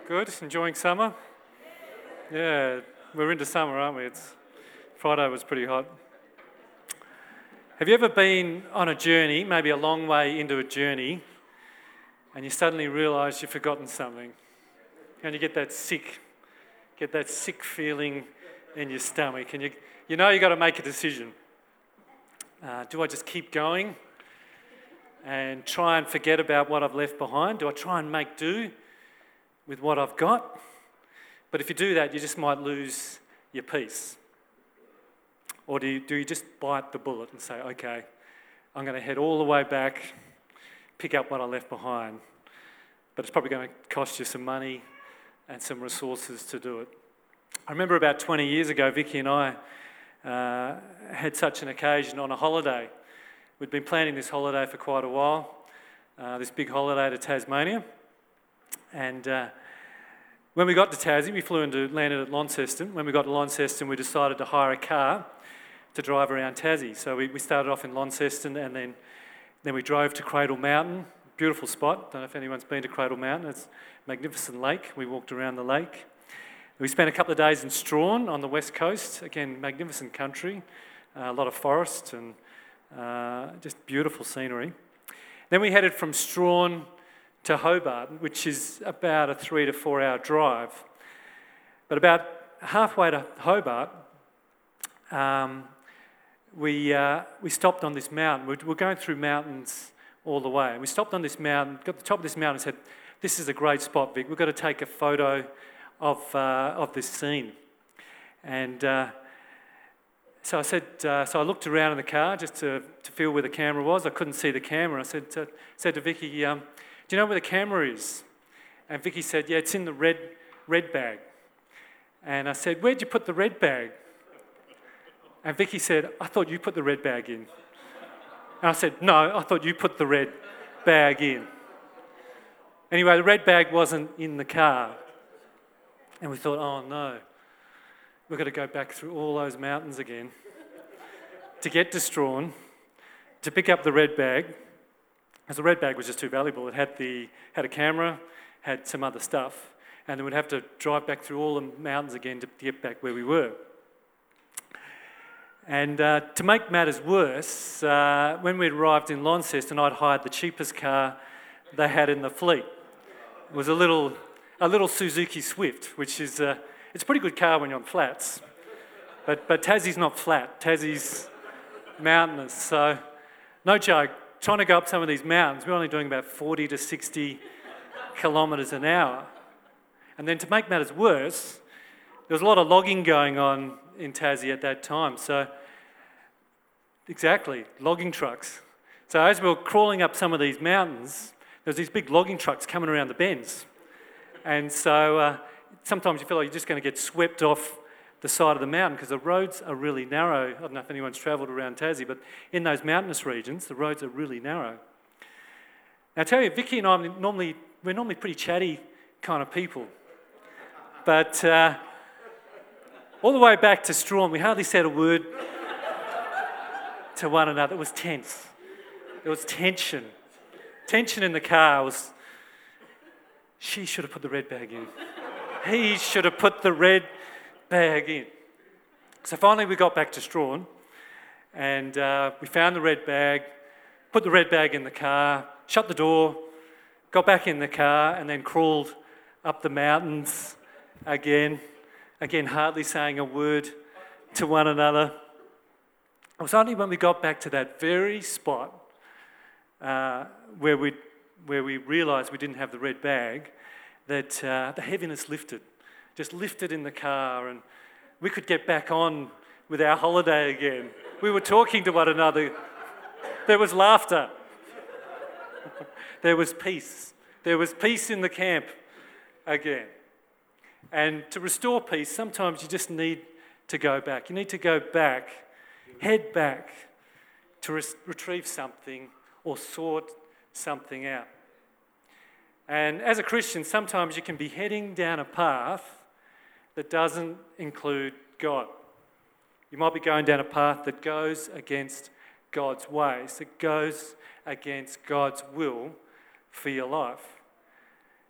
Good? Enjoying summer? Yeah, we're into summer, aren't we? Friday was pretty hot. Have you ever been on a journey, maybe a long way into a journey, and you suddenly realise you've forgotten something? And you get that sick feeling in your stomach, and you know you've got to make a decision. Do I just keep going and try and forget about what I've left behind? Do I try and make do with what I've got? But if you do that, you just might lose your peace. Or do you just bite the bullet and say, okay, I'm going to head all the way back, pick up what I left behind, but it's probably going to cost you some money and some resources to do it. I remember about 20 years ago, Vicky and I had such an occasion on a holiday. We'd been planning this holiday for quite a while, this big holiday to Tasmania. And when we got to Tassie, landed at Launceston. When we got to Launceston, we decided to hire a car to drive around Tassie. So we started off in Launceston, and then we drove to Cradle Mountain. Beautiful spot. Don't know if anyone's been to Cradle Mountain. It's a magnificent lake. We walked around the lake. We spent a couple of days in Strahan on the west coast. Again, magnificent country. A lot of forest and just beautiful scenery. Then we headed from Strahan to Hobart, which is about a 3 to 4 hour drive. But about halfway to Hobart, we stopped on this mountain. We're going through mountains all the way. And we stopped on this mountain, got to the top of this mountain and said, this is a great spot, Vic. We've got to take a photo of this scene. And so I looked around in the car just to feel where the camera was. I couldn't see the camera. I said to Vicky, do you know where the camera is? And Vicky said, yeah, it's in the red bag. And I said, where'd you put the red bag? And Vicky said, I thought you put the red bag in. And I said, no, I thought you put the red bag in. Anyway, the red bag wasn't in the car. And we thought, oh no, we've got to go back through all those mountains again to get to Strahan, to pick up the red bag, because the red bag was just too valuable. It had a camera, had some other stuff, and then we'd have to drive back through all the mountains again to get back where we were. And to make matters worse, when we'd arrived in Launceston, I'd hired the cheapest car they had in the fleet. It was a little Suzuki Swift, which is it's a pretty good car when you're on flats, but Tassie's not flat. Tassie's mountainous. So, no joke, trying to go up some of these mountains, we're only doing about 40 to 60 kilometres an hour. And then to make matters worse, there was a lot of logging going on in Tassie at that time. So, exactly, logging trucks. So as we were crawling up some of these mountains, there was these big logging trucks coming around the bends. And so sometimes you feel like you're just going to get swept off the side of the mountain because the roads are really narrow. I don't know if anyone's travelled around Tassie, but in those mountainous regions, the roads are really narrow. Now I tell you, Vicky and I, we're normally pretty chatty kind of people. But all the way back to Strahan, we hardly said a word to one another. It was tense. There was tension. Tension in the car was, she should have put the red bag in. He should have put the red bag in. So finally we got back to Strahan and we found the red bag, put the red bag in the car, shut the door, got back in the car and then crawled up the mountains again hardly saying a word to one another. It was only when we got back to that very spot where we realised we didn't have the red bag that the heaviness lifted, just lifted in the car, and we could get back on with our holiday again. We were talking to one another. There was laughter. There was peace. There was peace in the camp again. And to restore peace, sometimes you just need to go back. You need to go back, head back to retrieve something or sort something out. And as a Christian, sometimes you can be heading down a path that doesn't include God. You might be going down a path that goes against God's ways, that goes against God's will for your life.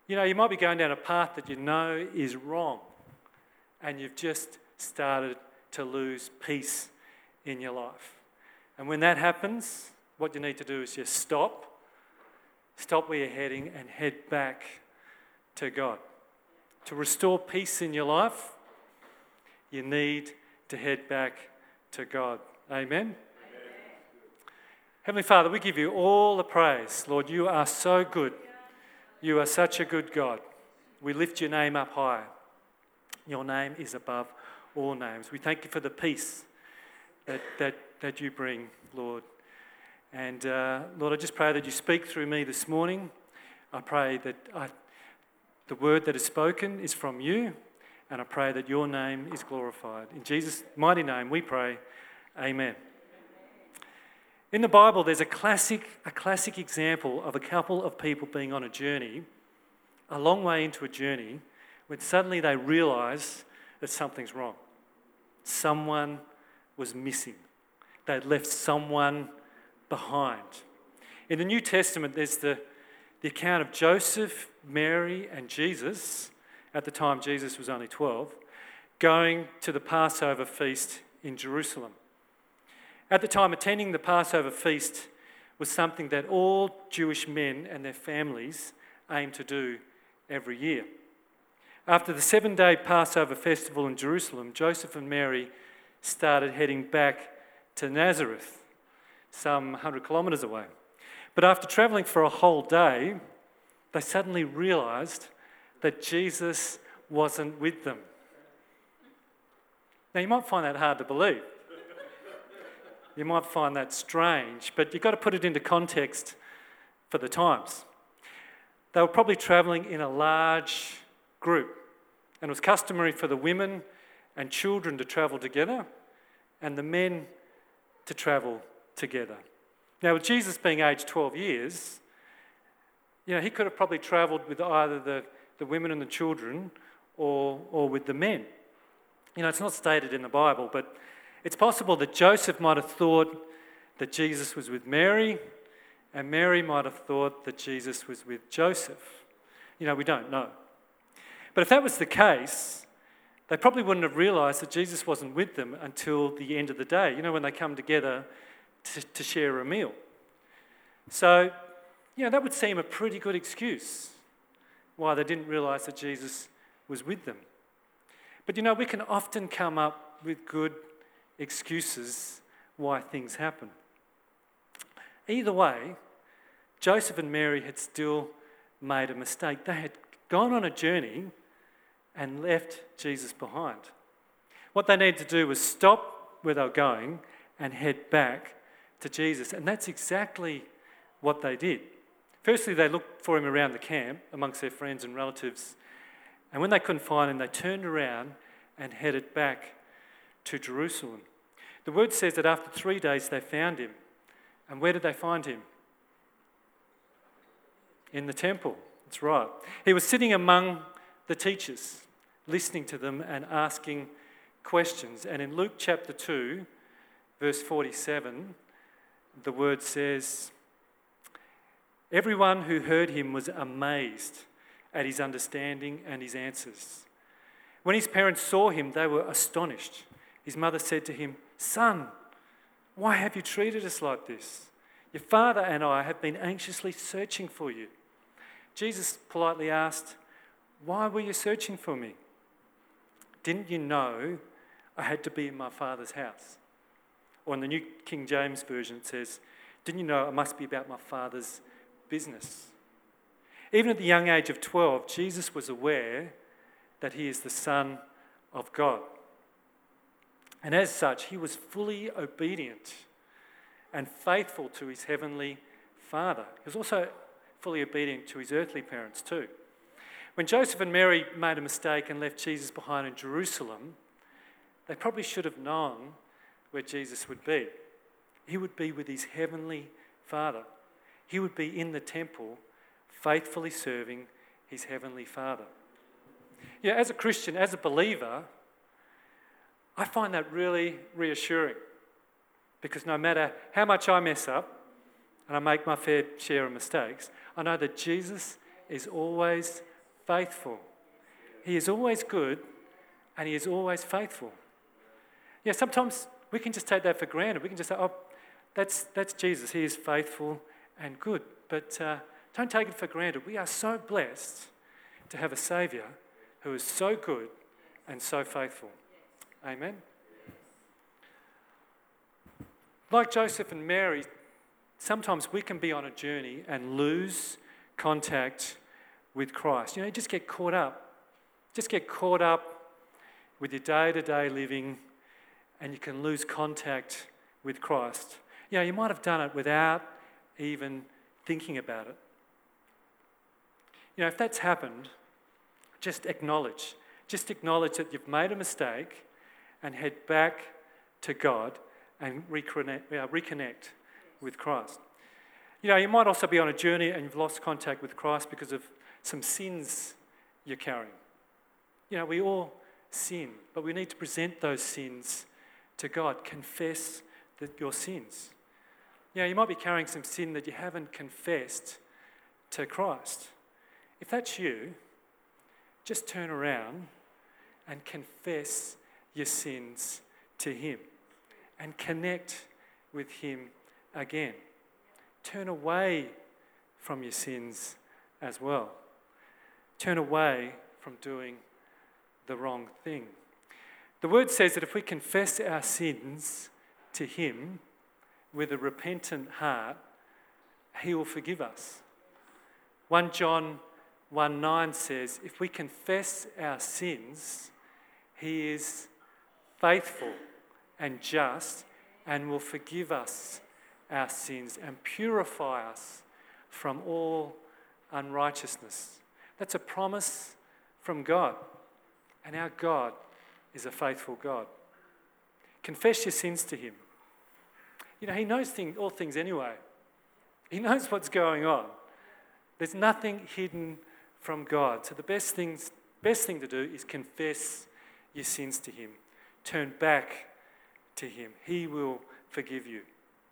You know, you might be going down a path that you know is wrong, and you've just started to lose peace in your life. And when that happens, what you need to do is just stop where you're heading and head back to God. To restore peace in your life, you need to head back to God. Amen? Heavenly Father, we give you all the praise. Lord, you are so good. You are such a good God. We lift your name up high. Your name is above all names. We thank you for the peace that you bring, Lord. And Lord, I just pray that you speak through me this morning. I pray that the word that is spoken is from you, and I pray that your name is glorified. In Jesus' mighty name we pray, amen. In the Bible, there's a classic example of a couple of people being on a journey, a long way into a journey, when suddenly they realise that something's wrong. Someone was missing. They'd left someone behind. In the New Testament, there's the account of Joseph, Mary, and Jesus, at the time Jesus was only 12, going to the Passover feast in Jerusalem. At the time, attending the Passover feast was something that all Jewish men and their families aimed to do every year. After the 7-day Passover festival in Jerusalem, Joseph and Mary started heading back to Nazareth, some 100 kilometres away. But after travelling for a whole day, they suddenly realised that Jesus wasn't with them. Now, you might find that hard to believe. You might find that strange, but you've got to put it into context for the times. They were probably travelling in a large group, and it was customary for the women and children to travel together and the men to travel together. Now, with Jesus being aged 12 years, he could have probably travelled with either the women and the children or with the men. It's not stated in the Bible, but it's possible that Joseph might have thought that Jesus was with Mary, and Mary might have thought that Jesus was with Joseph. We don't know. But if that was the case, they probably wouldn't have realised that Jesus wasn't with them until the end of the day, when they come together to share a meal. So, that would seem a pretty good excuse why they didn't realise that Jesus was with them. But we can often come up with good excuses why things happen. Either way, Joseph and Mary had still made a mistake. They had gone on a journey and left Jesus behind. What they needed to do was stop where they were going and head back to Jesus. And that's exactly what they did. Firstly, they looked for him around the camp amongst their friends and relatives. And when they couldn't find him, they turned around and headed back to Jerusalem. The word says that after 3 days they found him. And where did they find him? In the temple. That's right. He was sitting among the teachers, listening to them and asking questions. And in Luke chapter 2, verse 47, the word says, "Everyone who heard him was amazed at his understanding and his answers. When his parents saw him, they were astonished. His mother said to him, 'Son, why have you treated us like this? Your father and I have been anxiously searching for you.' Jesus politely asked, 'Why were you searching for me? Didn't you know I had to be in my Father's house?' Or in the New King James Version it says, 'Didn't you know I must be about my Father's business?' Even at the young age of 12, Jesus was aware that he is the Son of God. And as such, he was fully obedient and faithful to his heavenly Father. He was also fully obedient to his earthly parents too. When Joseph and Mary made a mistake and left Jesus behind in Jerusalem, they probably should have known where Jesus would be. He would be with his heavenly Father. He would be in the temple, faithfully serving his heavenly Father. As a Christian, as a believer, I find that really reassuring, because no matter how much I mess up and I make my fair share of mistakes, I know that Jesus is always faithful. He is always good and he is always faithful. Yeah, sometimes we can just take that for granted. We can just say, oh, that's Jesus. He is faithful and good. But don't take it for granted. We are so blessed to have a Saviour who is so good and so faithful. Amen. Like Joseph and Mary, sometimes we can be on a journey and lose contact with Christ. You just get caught up. Just get caught up with your day-to-day living and you can lose contact with Christ. You might have done it without even thinking about it. If that's happened, just acknowledge. Just acknowledge that you've made a mistake and head back to God and reconnect with Christ. You might also be on a journey and you've lost contact with Christ because of some sins you're carrying. We all sin, but we need to present those sins to God. Confess your sins. You might be carrying some sin that you haven't confessed to Christ. If that's you, just turn around and confess your sins to Him and connect with Him again. Turn away from your sins as well. Turn away from doing the wrong thing. The word says that if we confess our sins to Him with a repentant heart, He will forgive us. 1 John 1:9 says, if we confess our sins, He is faithful and just and will forgive us our sins and purify us from all unrighteousness. That's a promise from God. And our God is a faithful God. Confess your sins to Him. He knows all things anyway. He knows what's going on. There's nothing hidden from God. So the best thing to do is confess your sins to Him. Turn back to Him. He will forgive you.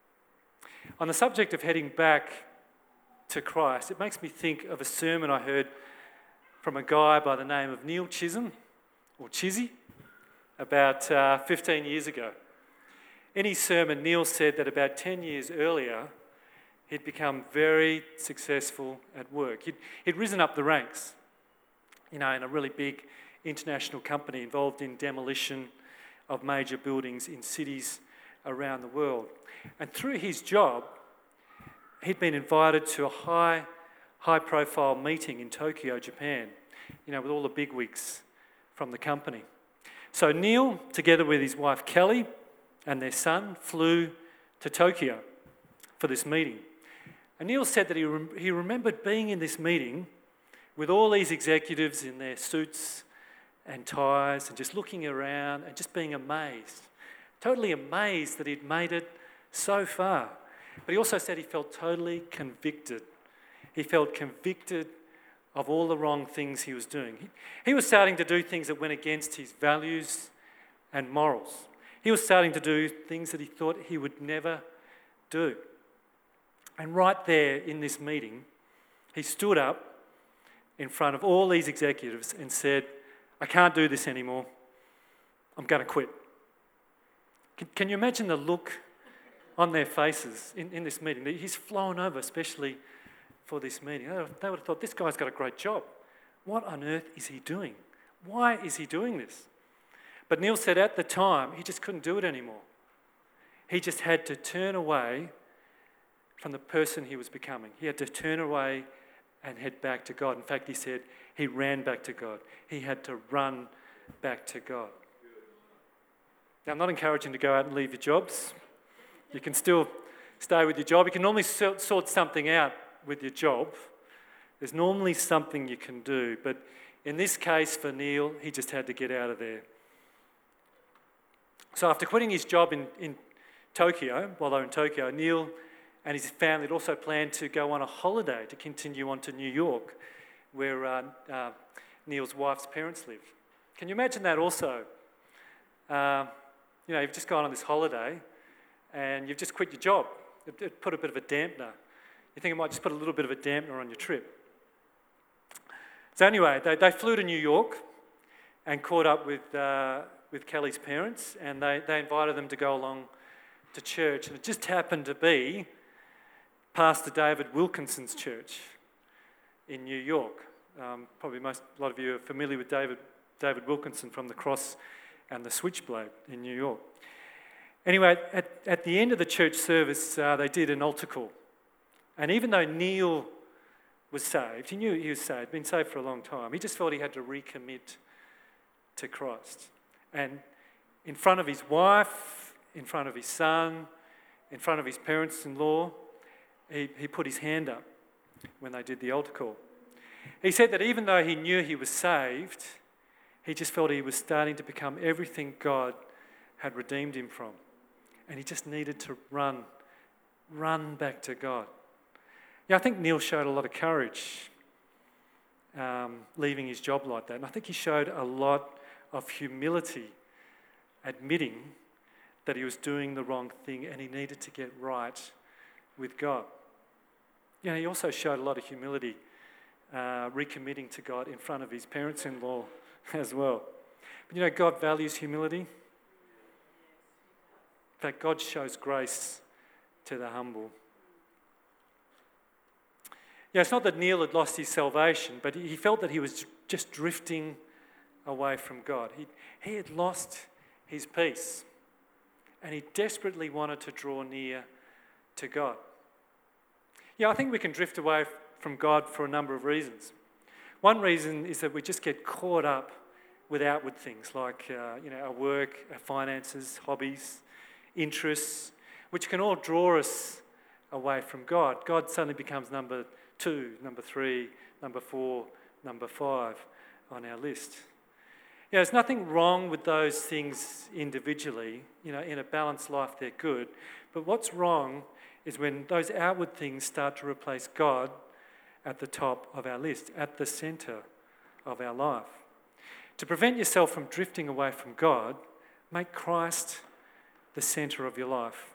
On the subject of heading back to Christ, it makes me think of a sermon I heard from a guy by the name of Neil Chisholm, or Chizzy, about 15 years ago. In his sermon, Neil said that about 10 years earlier, he'd become very successful at work. He'd risen up the ranks, in a really big international company involved in demolition of major buildings in cities around the world. And through his job, he'd been invited to a high-profile meeting in Tokyo, Japan, with all the bigwigs from the company. So Neil, together with his wife Kelly and their son, flew to Tokyo for this meeting. And Neil said that he remembered being in this meeting with all these executives in their suits and ties and just looking around and just being amazed, totally amazed that he'd made it so far. But he also said he felt totally convicted. He felt convicted of all the wrong things he was doing. He was starting to do things that went against his values and morals. He was starting to do things that he thought he would never do. And right there in this meeting, he stood up in front of all these executives and said, I can't do this anymore. I'm going to quit. Can you imagine the look on their faces in this meeting? He's flown over, especially for this meeting. They would have thought, this guy's got a great job. What on earth is he doing? Why is he doing this? But Neil said at the time, he just couldn't do it anymore. He just had to turn away from the person he was becoming. He had to turn away and head back to God. In fact, he said he ran back to God. He had to run back to God. Now, I'm not encouraging to go out and leave your jobs. You can still stay with your job. You can normally sort something out with your job. There's normally something you can do. But in this case, for Neil, he just had to get out of there. So after quitting his job in Tokyo, while they were in Tokyo, Neil and his family had also planned to go on a holiday to continue on to New York, where Neil's wife's parents live. Can you imagine that also? You've just gone on this holiday and you've just quit your job. It put a bit of a dampener. You think it might just put a little bit of a dampener on your trip. So anyway, they flew to New York and caught up with Kelly's parents, and they invited them to go along to church. And it just happened to be Pastor David Wilkinson's church in New York. Probably a lot of you are familiar with David Wilkinson from the Cross and the Switchblade in New York. Anyway, at the end of the church service, they did an altar call. And even though Neil was saved, he knew he was saved, been saved for a long time, he just felt he had to recommit to Christ. And in front of his wife, in front of his son, in front of his parents-in-law, he put his hand up when they did the altar call. He said that even though he knew he was saved, he just felt he was starting to become everything God had redeemed him from. And he just needed to run back to God. Yeah, I think Neil showed a lot of courage leaving his job like that. And I think he showed a lot of humility, admitting that he was doing the wrong thing and he needed to get right with God. You know, he also showed a lot of humility, recommitting to God in front of his parents-in-law as well. But you know, God values humility. In fact, God shows grace to the humble. Yeah, it's not that Neil had lost his salvation, but he felt that he was just drifting away from God. He had lost his peace, and he desperately wanted to draw near to God. Yeah, I think we can drift away from God for a number of reasons. One reason is that we just get caught up with outward things like our work, our finances, hobbies, interests, which can all draw us away from God. God suddenly becomes number 2, number 3, number 4, number 5 on our list. You know, there's nothing wrong with those things individually. You know, in a balanced life, they're good. But what's wrong is when those outward things start to replace God at the top of our list, at the centre of our life. To prevent yourself from drifting away from God, make Christ the centre of your life.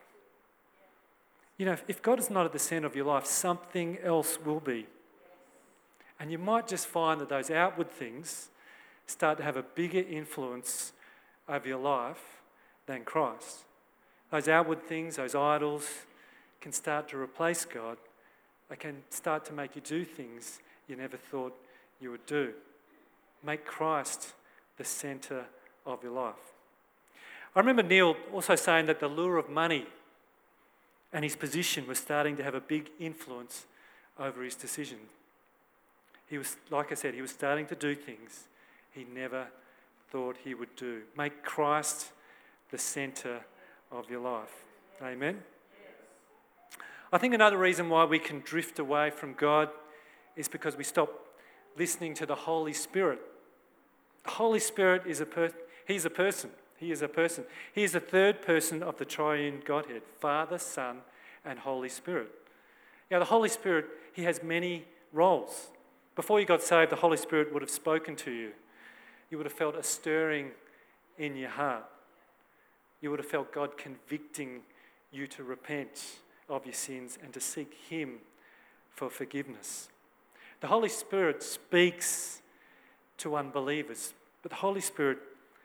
You know, if God is not at the centre of your life, something else will be. And you might just find that those outward things start to have a bigger influence over your life than Christ. Those outward things, those idols, can start to replace God. They can start to make you do things you never thought you would do. Make Christ the centre of your life. I remember Neil also saying that the lure of money and his position was starting to have a big influence over his decision. He was, like I said, he was starting to do things he never thought he would do. Make Christ the centre of your life. Amen? I think another reason why we can drift away from God is because we stop listening to the Holy Spirit. The Holy Spirit is He's a person. He is a person. He is the third person of the triune Godhead, Father, Son, and Holy Spirit. Now, the Holy Spirit, he has many roles. Before you got saved, the Holy Spirit would have spoken to you. You would have felt a stirring in your heart. You would have felt God convicting you to repent of your sins and to seek him for forgiveness. The Holy Spirit speaks to unbelievers, but the Holy Spirit,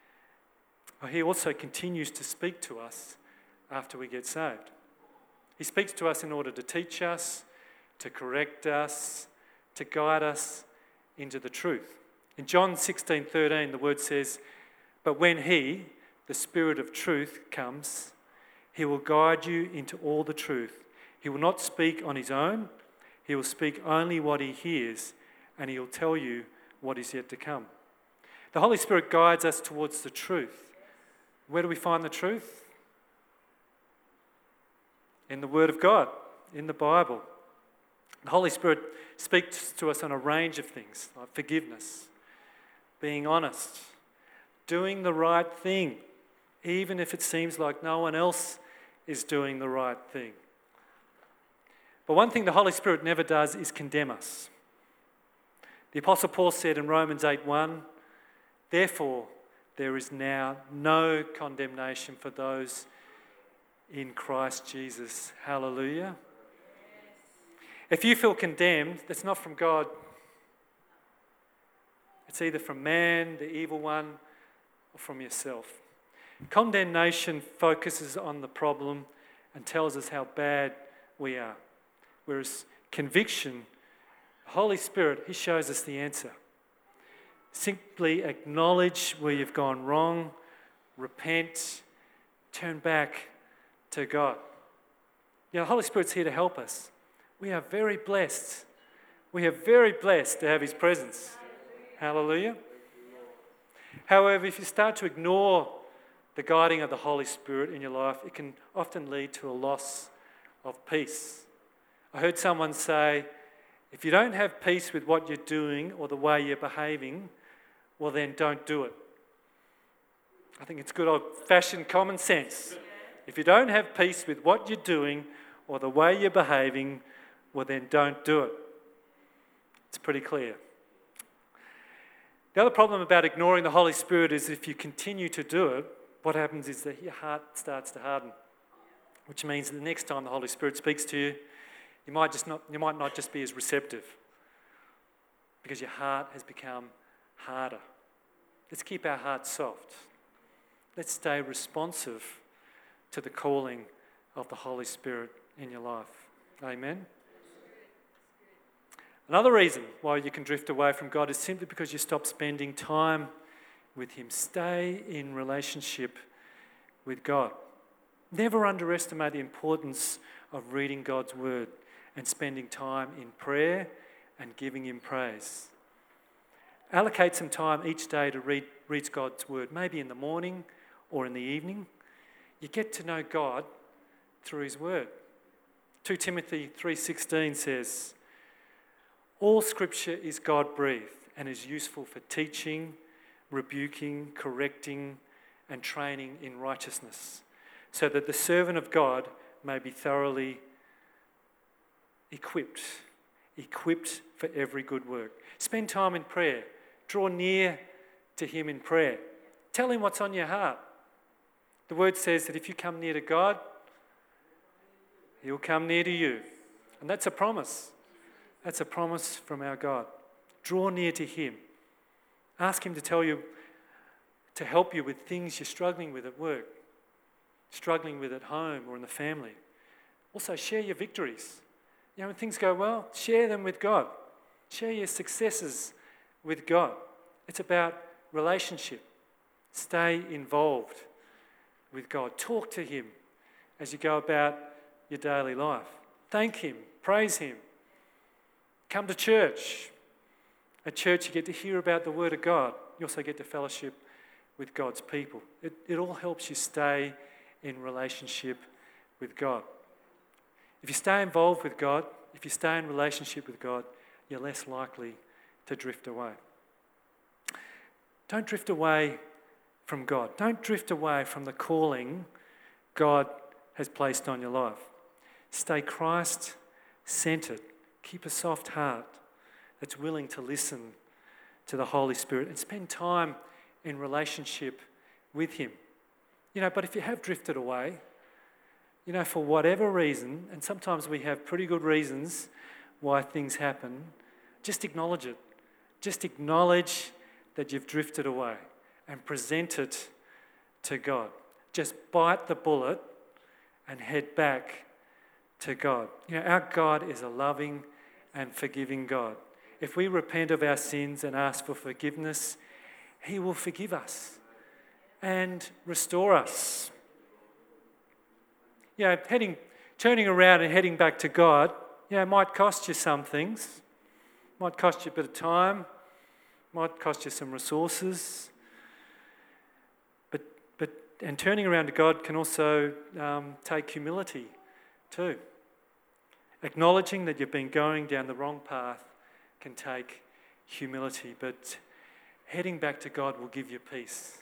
he also continues to speak to us after we get saved. He speaks to us in order to teach us, to correct us, to guide us into the truth. In John 16:13, the word says, "But when he, the Spirit of truth, comes, he will guide you into all the truth. He will not speak on his own. He will speak only what he hears, and he will tell you what is yet to come." The Holy Spirit guides us towards the truth. Where do we find the truth? In the Word of God, in the Bible. The Holy Spirit speaks to us on a range of things, like forgiveness, being honest, doing the right thing, even if it seems like no one else is doing the right thing. But one thing the Holy Spirit never does is condemn us. The Apostle Paul said in Romans 8:1, "Therefore, there is now no condemnation for those in Christ Jesus." Hallelujah. If you feel condemned, that's not from God. It's either from man, the evil one, or from yourself. Condemnation focuses on the problem and tells us how bad we are. Whereas conviction, the Holy Spirit, He shows us the answer. Simply acknowledge where you've gone wrong, repent, turn back to God. The Holy Spirit's here to help us. We are very blessed. We are very blessed to have His presence. Hallelujah. However, if you start to ignore the guiding of the Holy Spirit in your life, it can often lead to a loss of peace. I heard someone say, if you don't have peace with what you're doing or the way you're behaving, well then don't do it. I think it's good old-fashioned common sense. If you don't have peace with what you're doing or the way you're behaving, well then don't do it. It's pretty clear. The other problem about ignoring the Holy Spirit is if you continue to do it, what happens is that your heart starts to harden, which means that the next time the Holy Spirit speaks to you, you might not just be as receptive because your heart has become harder. Let's keep our hearts soft. Let's stay responsive to the calling of the Holy Spirit in your life. Amen. Another reason why you can drift away from God is simply because you stop spending time with Him. Stay in relationship with God. Never underestimate the importance of reading God's Word and spending time in prayer and giving Him praise. Allocate some time each day to read God's Word, maybe in the morning or in the evening. You get to know God through His Word. 2 Timothy 3:16 says, all Scripture is God-breathed and is useful for teaching, rebuking, correcting, and training in righteousness, so that the servant of God may be thoroughly equipped for every good work. Spend time in prayer. Draw near to Him in prayer. Tell Him what's on your heart. The Word says that if you come near to God, He'll come near to you. And that's a promise. That's a promise from our God. Draw near to Him. Ask Him to help you with things you're struggling with at work, struggling with at home or in the family. Also, share your victories. When things go well, share them with God. Share your successes with God. It's about relationship. Stay involved with God. Talk to Him as you go about your daily life. Thank Him. Praise Him. Come to church. At church, you get to hear about the Word of God. You also get to fellowship with God's people. It all helps you stay in relationship with God. If you stay involved with God, if you stay in relationship with God, you're less likely to drift away. Don't drift away from God. Don't drift away from the calling God has placed on your life. Stay Christ-centered. Keep a soft heart that's willing to listen to the Holy Spirit and spend time in relationship with Him. But if you have drifted away, for whatever reason, and sometimes we have pretty good reasons why things happen, just acknowledge it. Just acknowledge that you've drifted away and present it to God. Just bite the bullet and head back to God. Our God is a loving and forgiving God. If we repent of our sins and ask for forgiveness, He will forgive us and restore us. Turning around and heading back to God, might cost you some things. Might cost you a bit of time. Might cost you some resources. And turning around to God can also take humility too. Acknowledging that you've been going down the wrong path can take humility, but heading back to God will give you peace.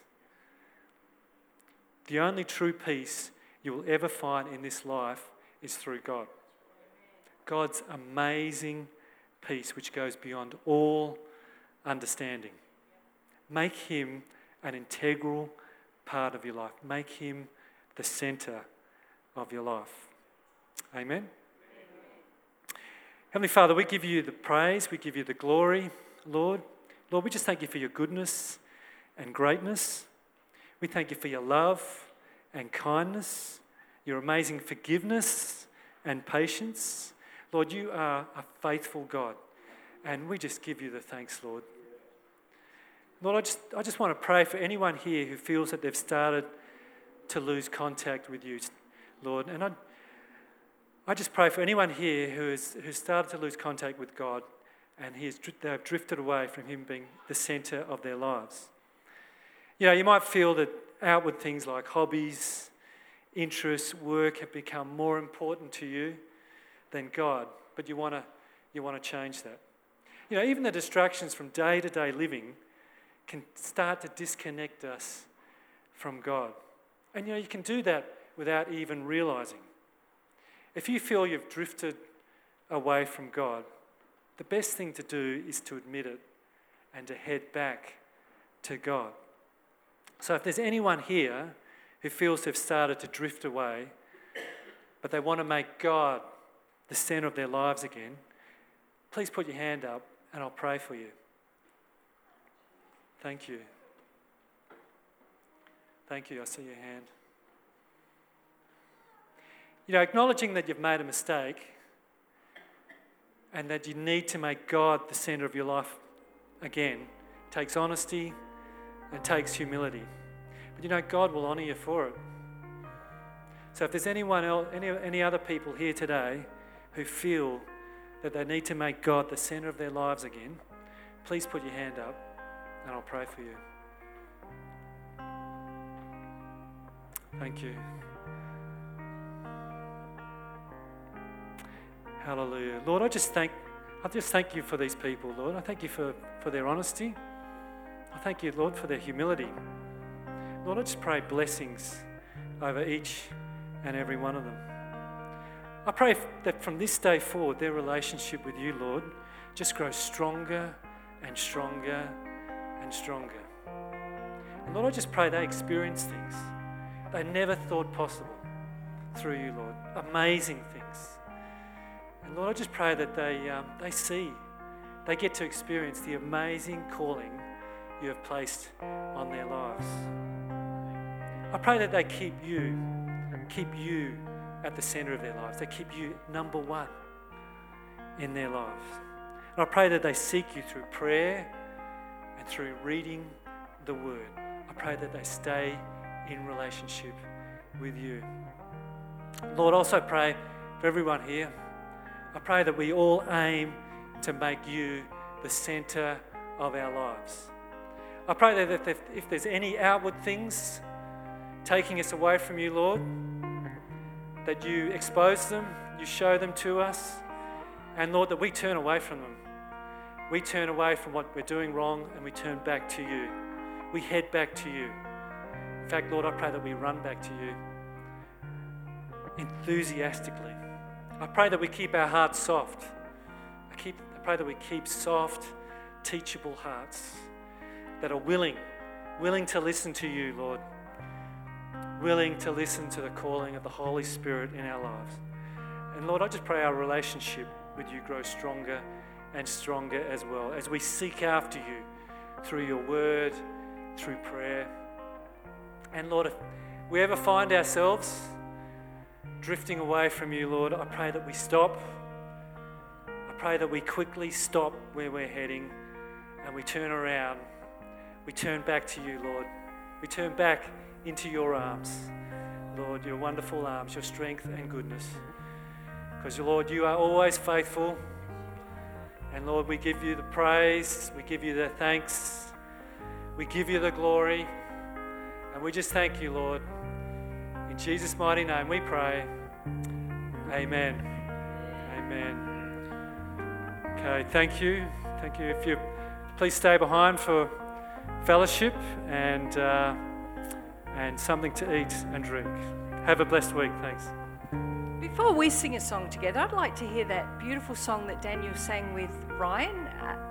The only true peace you will ever find in this life is through God. God's amazing peace, which goes beyond all understanding. Make Him an integral part of your life. Make Him the centre of your life. Amen. Heavenly Father, we give You the praise, we give You the glory, Lord. Lord, we just thank you for your goodness and greatness. We thank you for your love and kindness, your amazing forgiveness and patience. Lord, you are a faithful God, and we just give you the thanks, Lord. Lord, I just want to pray for anyone here who feels that they've started to lose contact with you, Lord. And I just pray for anyone here who's started to lose contact with God and they've drifted away from him being the centre of their lives. You know, you might feel that outward things like hobbies, interests, work have become more important to you than God, but you want to change that. You know, even the distractions from day-to-day living can start to disconnect us from God. And you know, you can do that without even realising. If you feel you've drifted away from God, the best thing to do is to admit it and to head back to God. So if there's anyone here who feels they've started to drift away, but they want to make God the centre of their lives again, please put your hand up and I'll pray for you. Thank you. Thank you, I see your hand. You know, acknowledging that you've made a mistake and that you need to make God the centre of your life again takes honesty and takes humility. But you know, God will honour you for it. So if there's anyone else, any other people here today who feel that they need to make God the centre of their lives again, please put your hand up and I'll pray for you. Thank you. Hallelujah. Lord, I just thank you for these people, Lord. I thank you for their honesty. I thank you, Lord, for their humility. Lord, I just pray blessings over each and every one of them. I pray that from this day forward, their relationship with you, Lord, just grows stronger and stronger and stronger. And Lord, I just pray they experience things they never thought possible through you, Lord. Amazing things. And Lord, I just pray that they get to experience the amazing calling you have placed on their lives. I pray that they keep you at the centre of their lives. They keep you number one in their lives. And I pray that they seek you through prayer and through reading the Word. I pray that they stay in relationship with you. Lord, I also pray for everyone here. I pray that we all aim to make you the centre of our lives. I pray that if there's any outward things taking us away from you, Lord, that you expose them, you show them to us, and Lord, that we turn away from them. We turn away from what we're doing wrong and we turn back to you. We head back to you. In fact, Lord, I pray that we run back to you enthusiastically. I pray that we keep our hearts soft. I pray that we keep soft, teachable hearts that are willing to listen to you, Lord, willing to listen to the calling of the Holy Spirit in our lives. And Lord, I just pray our relationship with you grows stronger and stronger as well as we seek after you through your word, through prayer. And Lord, if we ever find ourselves drifting away from you, Lord, I pray that we stop. I pray that we quickly stop where we're heading and we turn around. We turn back to you, Lord. We turn back into your arms, Lord, your wonderful arms, your strength and goodness. Because, Lord, you are always faithful. And, Lord, we give you the praise. We give you the thanks. We give you the glory. And we just thank you, Lord. In Jesus' mighty name we pray. Amen. Amen. Okay, thank you. Thank you. If you please stay behind for fellowship and something to eat and drink. Have a blessed week. Thanks. Before we sing a song together, I'd like to hear that beautiful song that Daniel sang with Ryan.